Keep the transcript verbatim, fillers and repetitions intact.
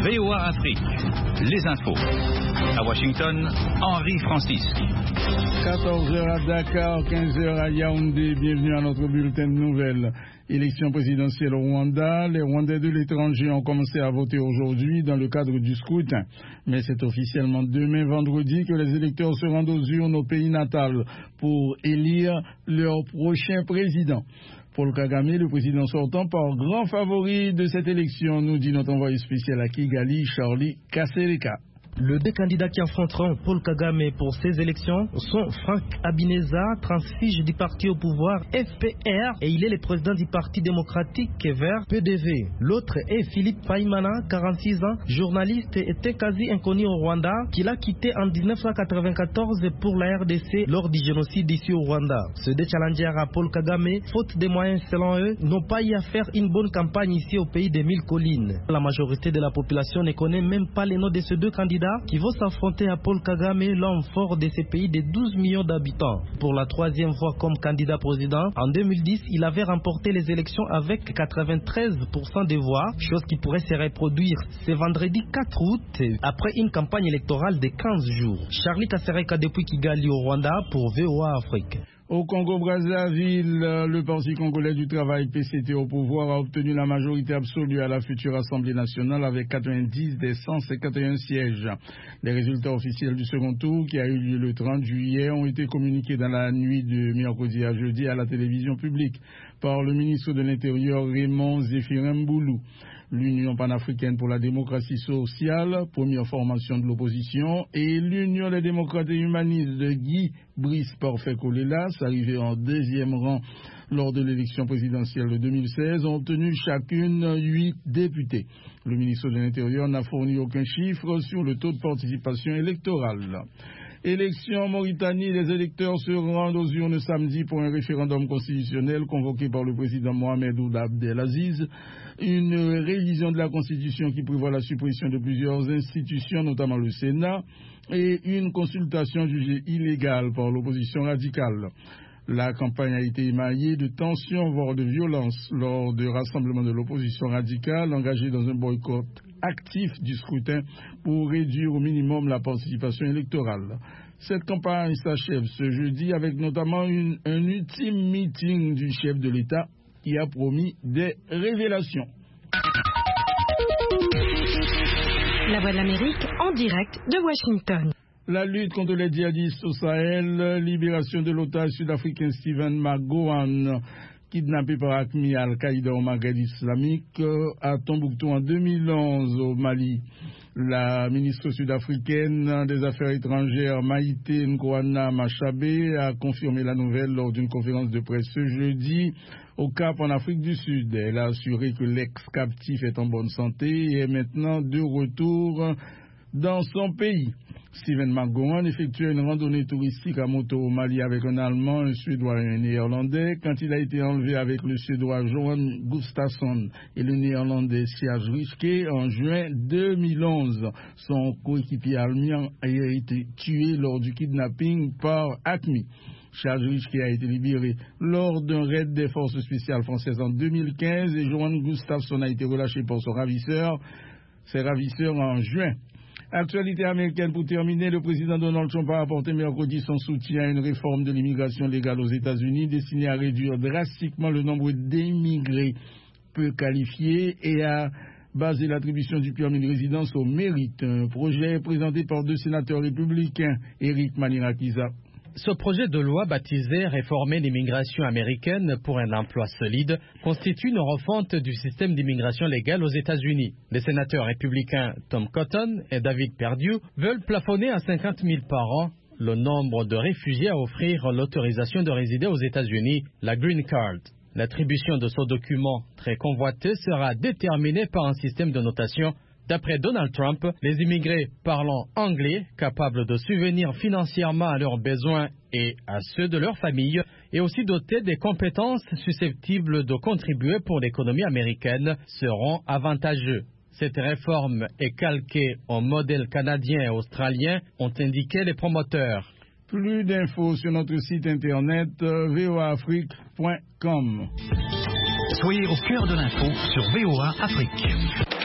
V O A Afrique, les infos. À Washington, Henri Francis. quatorze heures à Dakar, quinze heures à Yaoundé. Bienvenue à notre bulletin de nouvelles. Élection présidentielle au Rwanda. Les Rwandais de l'étranger ont commencé à voter aujourd'hui dans le cadre du scrutin. Mais c'est officiellement demain vendredi que les électeurs se rendent aux urnes au pays natal pour élire leur prochain président. Paul Kagame, le président sortant, par grand favori de cette élection, nous dit notre envoyé spécial à Kigali, Charlie Kasereka. Les deux candidats qui affronteront Paul Kagame pour ces élections sont Frank Habineza, transfuge du parti au pouvoir F P R, et il est le président du Parti démocratique vert P D V. L'autre est Philippe Paimana, quarante-six ans, journaliste, était quasi inconnu au Rwanda, qu'il a quitté en dix-neuf cent quatre-vingt-quatorze pour la R D C lors du génocide ici au Rwanda. Ces deux challengers à Paul Kagame, faute de moyens selon eux, n'ont pas eu à faire une bonne campagne ici au pays des mille collines. La majorité de la population ne connaît même pas les noms de ces deux candidats qui vont s'affronter à Paul Kagame, l'homme fort de ces pays de douze millions d'habitants. Pour la troisième fois comme candidat président, en deux mille dix, il avait remporté les élections avec quatre-vingt-treize pour cent des voix, chose qui pourrait se reproduire ce vendredi quatre août, après une campagne électorale de quinze jours. Charlie Kasereka depuis Kigali au Rwanda pour V O A Afrique. Au Congo-Brazzaville, le Parti congolais du travail P C T au pouvoir a obtenu la majorité absolue à la future Assemblée nationale avec quatre-vingt-dix des cent cinquante et un sièges. Les résultats officiels du second tour, qui a eu lieu le trente juillet, ont été communiqués dans la nuit de mercredi à jeudi à la télévision publique par le ministre de l'Intérieur Raymond Zéphirin Mboulou. L'Union panafricaine pour la démocratie sociale, première formation de l'opposition, et l'Union des démocrates et humanistes de Guy Brice Parfait Kolélas, arrivés en deuxième rang lors de l'élection présidentielle de deux mille seize, ont obtenu chacune huit députés. Le ministre de l'Intérieur n'a fourni aucun chiffre sur le taux de participation électorale. Élection en Mauritanie, les électeurs se rendent aux urnes samedi pour un référendum constitutionnel convoqué par le président Mohamed Ould Abdelaziz. Une révision de la Constitution qui prévoit la suppression de plusieurs institutions, notamment le Sénat, et une consultation jugée illégale par l'opposition radicale. La campagne a été émaillée de tensions, voire de violence, lors de rassemblements de l'opposition radicale engagés dans un boycott actif du scrutin pour réduire au minimum la participation électorale. Cette campagne s'achève ce jeudi avec notamment une, un ultime meeting du chef de l'État qui a promis des révélations. La Voix de l'Amérique en direct de Washington. La lutte contre les djihadistes au Sahel, libération de l'otage sud-africain Stephen Magowan, kidnappé par Acmi Al-Qaïda au Maghreb islamique, à Tombouctou en deux mille onze au Mali. La ministre sud-africaine des Affaires étrangères Maïté Nkwana Machabe a confirmé la nouvelle lors d'une conférence de presse ce jeudi au Cap en Afrique du Sud. Elle a assuré que l'ex-captif est en bonne santé et est maintenant de retour dans son pays. Stephen Magowan effectuait une randonnée touristique à moto au Mali avec un Allemand, un Suédois et un Néerlandais quand il a été enlevé avec le Suédois Johan Gustafsson et le Néerlandais Sjaaj Riske en juin deux mille onze. Son coéquipier allemand a été tué lors du kidnapping par Acmi. Sjaaj Riske a été libéré lors d'un raid des forces spéciales françaises en deux mille quinze et Johan Gustafsson a été relâché par son ravisseur, ses ravisseurs en juin. Actualité américaine pour terminer, le président Donald Trump a apporté mercredi son soutien à une réforme de l'immigration légale aux États-Unis destinée à réduire drastiquement le nombre d'immigrés peu qualifiés et à baser l'attribution du permis de résidence au mérite. Un projet présenté par deux sénateurs républicains, Eric Manirakiza. Ce projet de loi baptisé « Réformer l'immigration américaine pour un emploi solide » constitue une refonte du système d'immigration légale aux États-Unis. Les sénateurs républicains Tom Cotton et David Perdue veulent plafonner à cinquante mille par an le nombre de réfugiés à offrir l'autorisation de résider aux États-Unis, la Green Card. L'attribution de ce document très convoité sera déterminée par un système de notation. D'après Donald Trump, les immigrés parlant anglais, capables de subvenir financièrement à leurs besoins et à ceux de leur famille, et aussi dotés des compétences susceptibles de contribuer pour l'économie américaine, seront avantageux. Cette réforme est calquée au modèle canadien et australien, ont indiqué les promoteurs. Plus d'infos sur notre site internet v o a afrique point com. Soyez au cœur de l'info sur V O A Afrique.